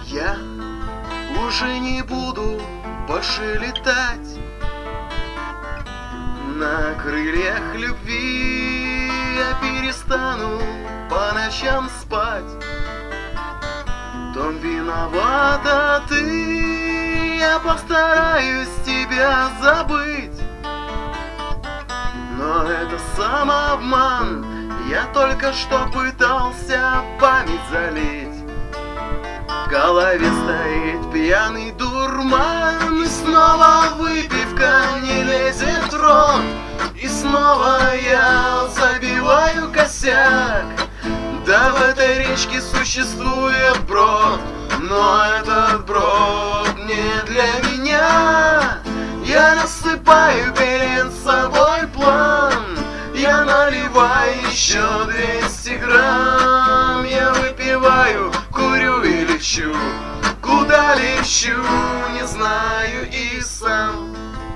Я уже не буду больше летать на крыльях любви. Я перестану по ночам спать. В том виновата ты. Я постараюсь тебя забыть, но это самообман. Я только что пытался память залить. В голове стоит пьяный дурман, и снова выпивка не лезет в рот, и снова я забиваю косяк. Да, в этой речке существует брод, но этот брод не для меня. Я рассыпаю перед собой план, я наливаю еще 200 грамм. Я выпиваю, курю и лечу. Куда лечу, не знаю и сам.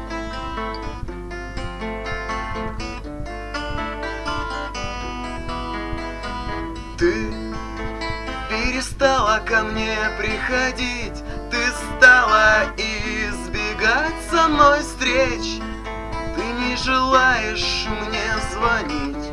Ты перестала ко мне приходить, ты стала избегать со мной встреч. Ты не желаешь мне звонить,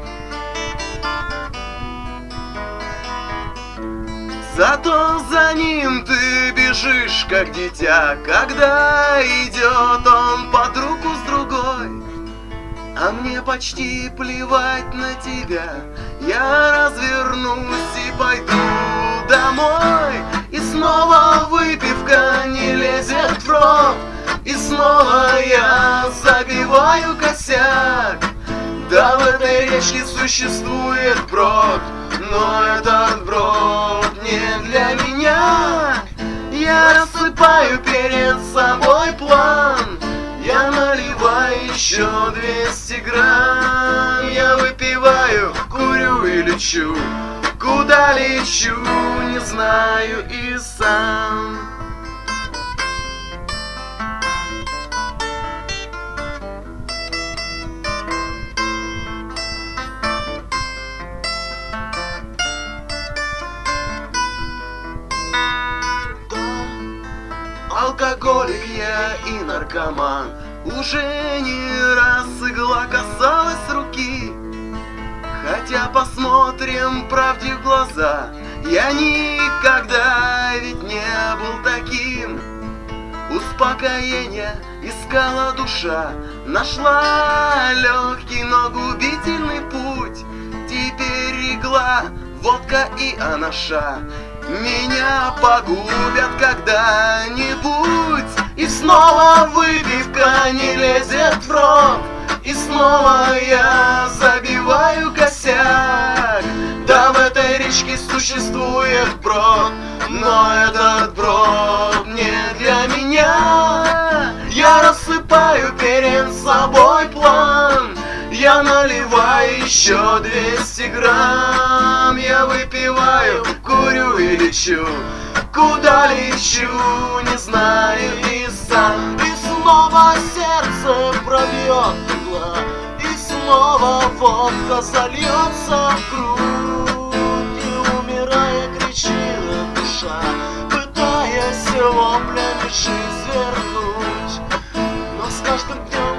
зато за ним ты бежишь, как дитя, когда идет он под руку с другой. А мне почти плевать на тебя. Я развернусь и пойду домой. И снова выпивка не лезет в рот, и снова я забиваю косяк. Да, в этой речке существует брод, но этот брод не для меня. Я рассыпаю перед собой план, я наливаю еще 200 грамм. Я выпиваю, курю и лечу. Куда лечу, не знаю и сам. Алкоголик я и наркоман. Уже не раз игла касалась руки. Хотя посмотрим правде в глаза, я никогда ведь не был таким. Успокоение искала душа, нашла легкий, но губительный путь. Теперь игла, водка и анаша меня погубят когда-нибудь. И снова выпивка не лезет в рот, и снова я забиваю косяк. Да, в этой речке существует брод, но этот брод не для меня. Я рассыпаю перед собой план, я наливаю еще 200 грамм. Я выпиваю, курю и лечу. Куда лечу, не знаю и сам. И снова сердце пробьет игла, и снова водка зальется в грудь. И умирая кричит душа, пытаясь воплями жизнь вернуть. Но с каждым днем